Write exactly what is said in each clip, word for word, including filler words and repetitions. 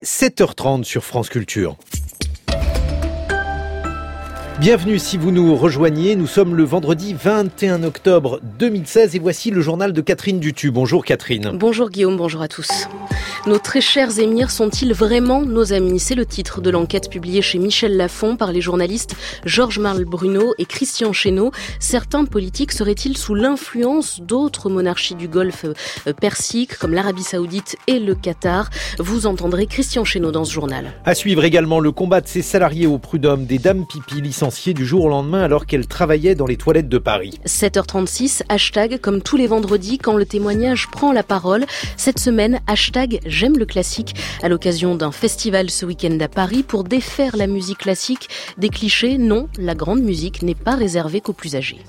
sept heures trente sur France Culture. Bienvenue si vous nous rejoignez, nous sommes le vendredi vingt et un octobre deux mille seize et voici le journal de Catherine Dutu. Bonjour Catherine. Bonjour Guillaume, bonjour à tous. Nos très chers émirs sont-ils vraiment nos amis ? C'est le titre de l'enquête publiée chez Michel Lafon par les journalistes Georges Malbruno et Christian Chesneau. Certains politiques seraient-ils sous l'influence d'autres monarchies du Golfe Persique comme l'Arabie Saoudite et le Qatar ? Vous entendrez Christian Chesneau dans ce journal. À suivre également le combat de ces salariés au prud'homme, des dames pipi licenciées du jour au lendemain alors qu'elles travaillaient dans les toilettes de Paris. sept heures trente-six, hashtag comme tous les vendredis quand le témoignage prend la parole. Cette semaine, hashtag j'aime le classique à l'occasion d'un festival ce week-end à Paris pour défaire la musique classique des clichés. Non, la grande musique n'est pas réservée qu'aux plus âgés.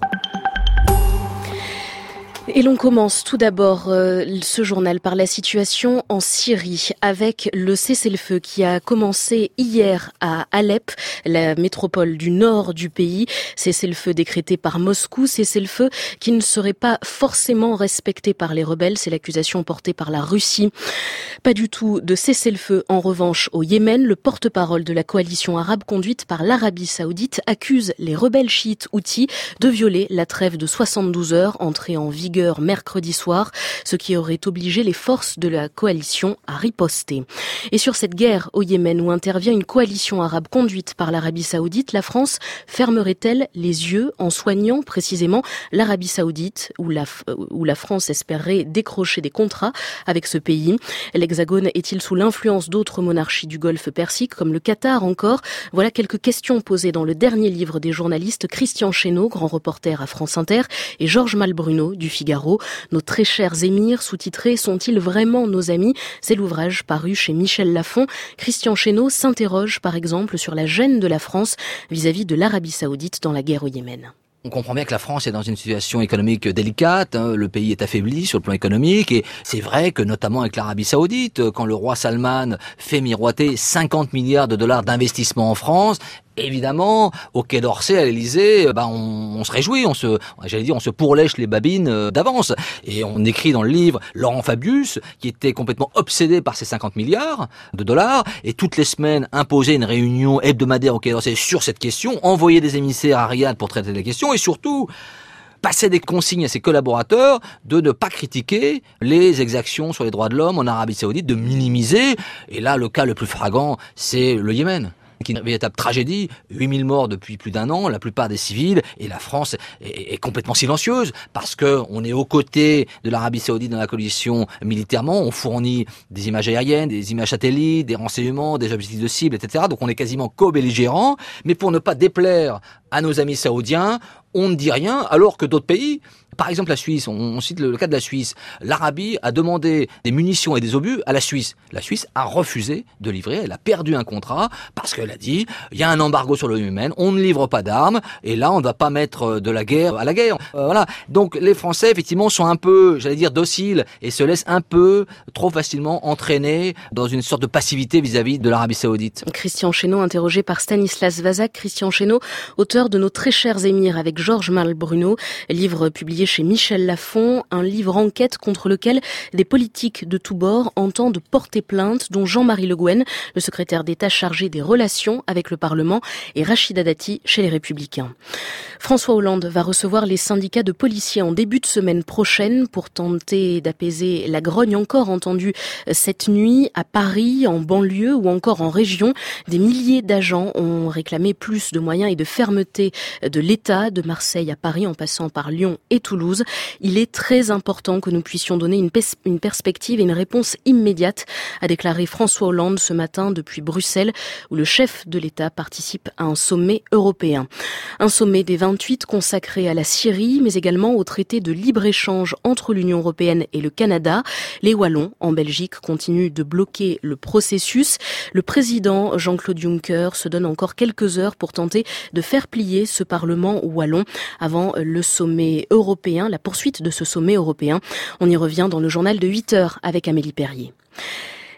Et l'on commence tout d'abord euh, ce journal par la situation en Syrie avec le cessez-le-feu qui a commencé hier à Alep, la métropole du nord du pays. Cessez-le-feu décrété par Moscou, cessez-le-feu qui ne serait pas forcément respecté par les rebelles. C'est l'accusation portée par la Russie. Pas du tout de cessez-le-feu en revanche au Yémen. Le porte-parole de la coalition arabe conduite par l'Arabie Saoudite accuse les rebelles chiites houthis de violer la trêve de soixante-douze heures entrée en vigueur mercredi soir, ce qui aurait obligé les forces de la coalition à riposter. Et sur cette guerre au Yémen où intervient une coalition arabe conduite par l'Arabie Saoudite, la France fermerait-elle les yeux en soignant précisément l'Arabie Saoudite où la, où la France espérerait décrocher des contrats avec ce pays? L'Hexagone est-il sous l'influence d'autres monarchies du Golfe Persique comme le Qatar encore? Voilà quelques questions posées dans le dernier livre des journalistes Christian Chesneau, grand reporter à France Inter, et Georges Malbruno du Figaro. Nos très chers émirs sous-titrés sont-ils vraiment nos amis ? C'est l'ouvrage paru chez Michel Lafon. Christian Chesneau s'interroge par exemple sur la gêne de la France vis-à-vis de l'Arabie Saoudite dans la guerre au Yémen. On comprend bien que la France est dans une situation économique délicate, hein, le pays est affaibli sur le plan économique et c'est vrai que notamment avec l'Arabie Saoudite, quand le roi Salman fait miroiter cinquante milliards de dollars d'investissement en France, évidemment, au Quai d'Orsay, à l'Élysée, bah on, on se réjouit, on se, j'allais dire, on se pourlèche les babines d'avance. Et on écrit dans le livre Laurent Fabius, qui était complètement obsédé par ces cinquante milliards de dollars, et toutes les semaines imposait une réunion hebdomadaire au Quai d'Orsay sur cette question, envoyait des émissaires à Riyad pour traiter la question, et surtout passer des consignes à ses collaborateurs de ne pas critiquer les exactions sur les droits de l'homme en Arabie Saoudite, de minimiser. Et là, le cas le plus flagrant, c'est le Yémen, qui est une véritable tragédie, huit mille morts depuis plus d'un an, la plupart des civils, et la France est, est complètement silencieuse, parce que on est aux côtés de l'Arabie Saoudite dans la coalition militairement, on fournit des images aériennes, des images satellites, des renseignements, des objectifs de cible, et cetera. Donc on est quasiment co-belligérants, mais pour ne pas déplaire à nos amis saoudiens, on ne dit rien, alors que d'autres pays, par exemple la Suisse, on, on cite le, le cas de la Suisse, l'Arabie a demandé des munitions et des obus à la Suisse. La Suisse a refusé de livrer, elle a perdu un contrat parce qu'elle a dit, il y a un embargo sur le Yémen, on ne livre pas d'armes, et là on ne va pas mettre de la guerre à la guerre. Euh, voilà. Donc les Français effectivement sont un peu, j'allais dire, dociles et se laissent un peu trop facilement entraîner dans une sorte de passivité vis-à-vis de l'Arabie Saoudite. Christian Chesneau, interrogé par Stanislas Vazak. Christian Chesneau, auteur de Nos très chers émirs avec Georges Malbruno, livre publié chez Michel Lafon, un livre enquête contre lequel des politiques de tous bords entendent porter plainte, dont Jean-Marie Le Guen, le secrétaire d'État chargé des relations avec le Parlement, et Rachida Dati chez les Républicains. François Hollande va recevoir les syndicats de policiers en début de semaine prochaine pour tenter d'apaiser la grogne encore entendue cette nuit à Paris, en banlieue ou encore en région. Des milliers d'agents ont réclamé plus de moyens et de fermeté de l'État, de Marseille à Paris en passant par Lyon et Toulouse. Il est très important que nous puissions donner une, pes- une perspective et une réponse immédiate, a déclaré François Hollande ce matin depuis Bruxelles, où le chef de l'État participe à un sommet européen. Un sommet des vingt-huit consacré à la Syrie, mais également au traité de libre-échange entre l'Union européenne et le Canada. Les Wallons, en Belgique, continuent de bloquer le processus. Le président Jean-Claude Juncker se donne encore quelques heures pour tenter de faire plier ce Parlement wallon avant le sommet européen, la poursuite de ce sommet européen. On y revient dans le journal de huit heures avec Amélie Perrier.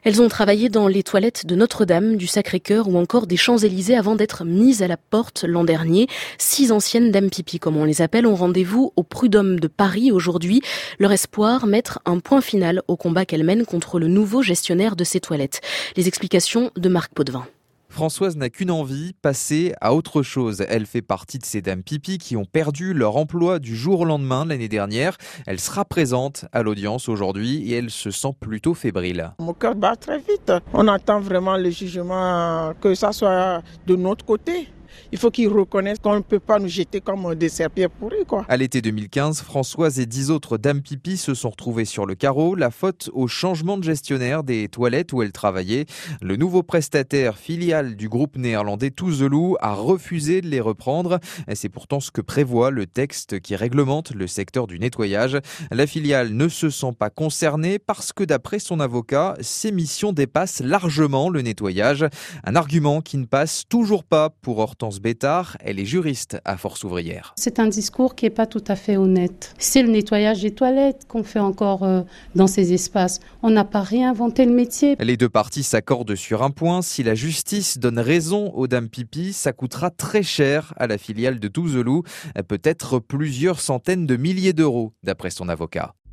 Elles ont travaillé dans les toilettes de Notre-Dame, du Sacré-Cœur ou encore des Champs-Élysées avant d'être mises à la porte l'an dernier. Six anciennes dames pipi, comme on les appelle, ont rendez-vous au Prud'homme de Paris aujourd'hui. Leur espoir, mettre un point final au combat qu'elles mènent contre le nouveau gestionnaire de ces toilettes. Les explications de Marc Potvin. Françoise n'a qu'une envie, passer à autre chose. Elle fait partie de ces dames pipi qui ont perdu leur emploi du jour au lendemain l'année dernière. Elle sera présente à l'audience aujourd'hui et elle se sent plutôt fébrile. Mon cœur bat très vite. On attend vraiment le jugement, que ça soit de notre côté. Il faut qu'ils reconnaissent qu'on ne peut pas nous jeter comme des serpillères pourries, quoi. À l'été deux mille quinze, Françoise et dix autres dames pipi se sont retrouvées sur le carreau. La faute au changement de gestionnaire des toilettes où elles travaillaient. Le nouveau prestataire filiale du groupe néerlandais Touzelou a refusé de les reprendre. C'est pourtant ce que prévoit le texte qui réglemente le secteur du nettoyage. La filiale ne se sent pas concernée parce que d'après son avocat, ses missions dépassent largement le nettoyage. Un argument qui ne passe toujours pas pour Hortense Bétard, elle est juriste à Force Ouvrière. C'est un discours qui n'est pas tout à fait honnête. C'est le nettoyage des toilettes qu'on fait encore euh, dans ces espaces. On n'a pas réinventé le métier. Les deux parties s'accordent sur un point. Si la justice donne raison aux dames pipi, ça coûtera très cher à la filiale de Touzelou, peut-être plusieurs centaines de milliers d'euros, d'après son avocat.